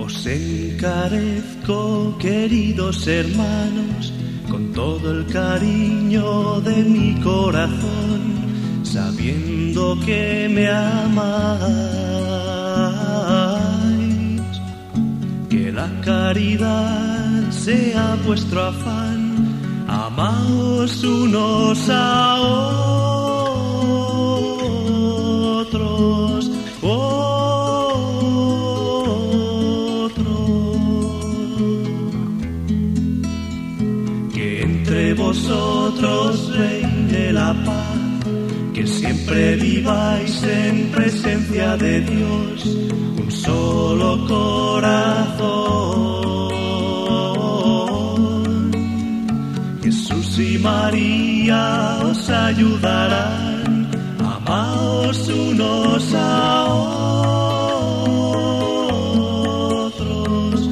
Os encarezco, queridos hermanos, con todo el cariño de mi corazón, sabiendo que me amáis, que la caridad sea vuestro afán, amaos unos a otros. Entre vosotros reine la paz, que siempre viváis en presencia de Dios, un solo corazón. Jesús y María os ayudarán, amaos unos a otros.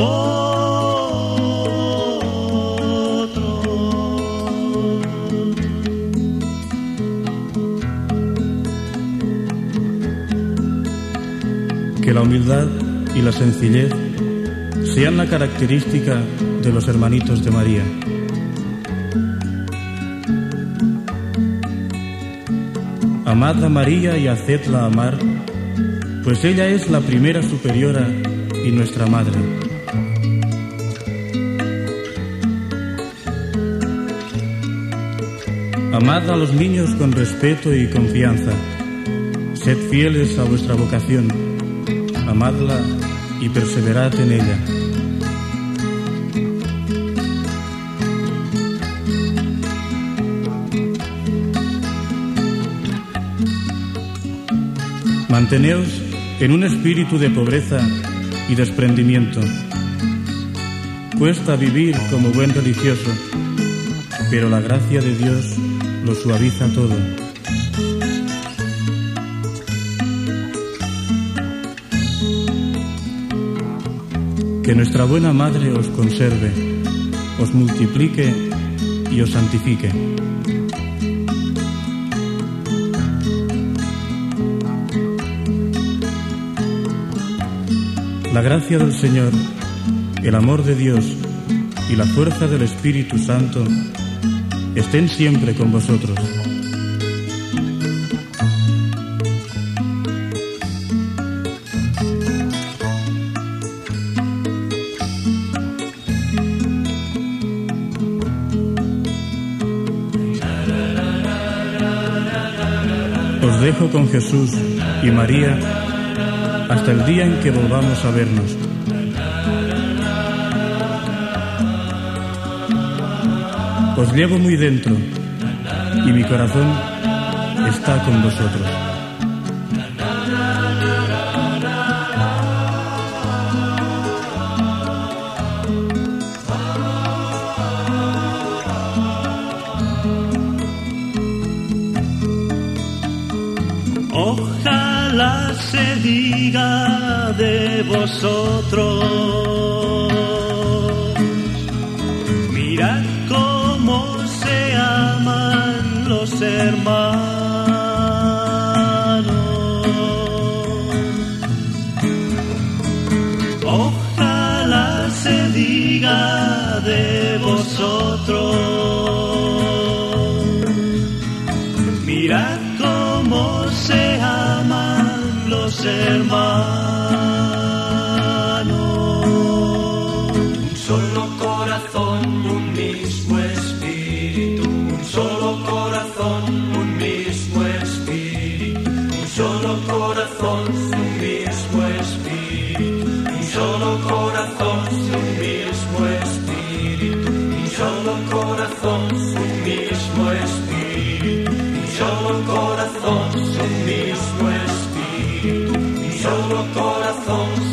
Que la humildad y la sencillez sean la característica de los hermanitos de María. Amad a María y hacedla amar, pues ella es la primera superiora y nuestra madre. Amad a los niños con respeto y confianza. Sed fieles a vuestra vocación. Amadla y perseverad en ella. Manteneos en un espíritu de pobreza y desprendimiento. Cuesta vivir como buen religioso, pero la gracia de Dios lo suaviza todo. Que nuestra buena Madre os conserve, os multiplique y os santifique. La gracia del Señor, el amor de Dios y la fuerza del Espíritu Santo estén siempre con vosotros. Os dejo con Jesús y María hasta el día en que volvamos a vernos. Os llevo muy dentro y mi corazón está con vosotros. Ojalá se diga de vosotros, mirad cómo se aman los hermanos. Ojalá se diga de vosotros, mirad cómo se aman los hermanos. Un solo corazón, un mismo espíritu. Un solo corazón, un mismo espíritu. Un solo corazón, un mismo espíritu. Un solo corazón, un mismo espíritu. Un solo corazón, un mismo espíritu. Un solo corazón, un mismo espíritu. Un solo corazón.